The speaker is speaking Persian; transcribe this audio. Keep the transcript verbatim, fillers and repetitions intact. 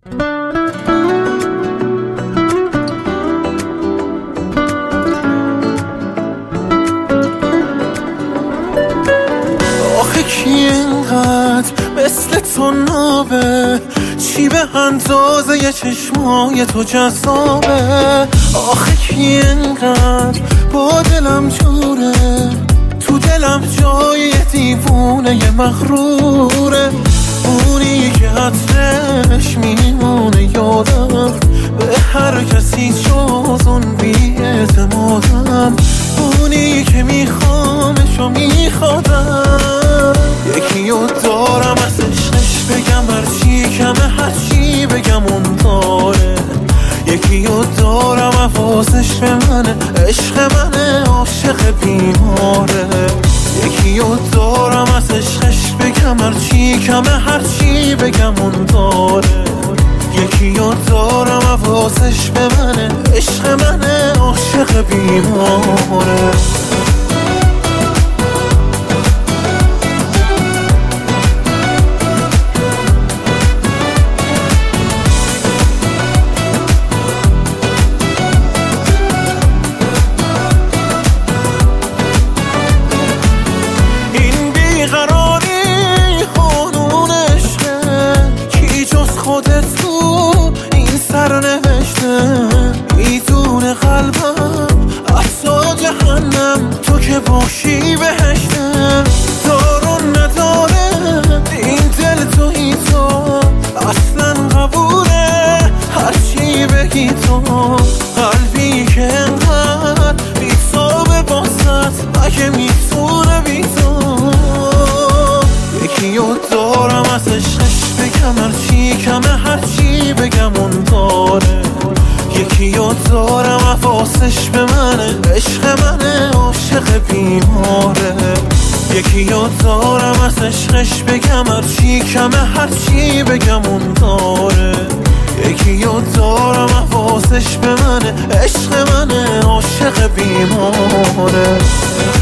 آخه کی اینقدر مثل تو نابه، چی به اندازه ی چشمای تو جذابه؟ آخه کی اینقدر با دلم جوره، تو دلم جای دیوونه ی مغروره. اونی که عطرش میمونه یادم، به هر کسی جز اون بی اعتمادم. اونی که میخوامش و میخوادم، یکی رو دارم از عشقش بگم هرچی کمه، هرچی بگم اون داره. یکی رو دارم حواسش به منه، عشق منه، عاشق بیماره. یکی رو دارم از عشقش بگم هرچی کمه، هرچی بگم اون داره. یکی رو دارم حواسش به منه، عشق منه، عاشق بیماره. میدونه قلبم احسا جهنم، تو که باشی بهشتم. دارون نداره این دل توی تو، اصلا قبوله هرچی بگی تو. قلبی که انقدر بیتابه باست، اگه میتونه بی تو. یکی رو دارم از عشقش بگم هرچی کمه، هرچی بگم اون داره. یکی رو دارم حواسش به منه، عشق منه، عاشق بیماره. یکی رو دارم از عشقش بگم هرچی کمه، هرچی بگم اون داره. یکی رو دارم حواسش به منه، عشق منه، عاشق بیماره.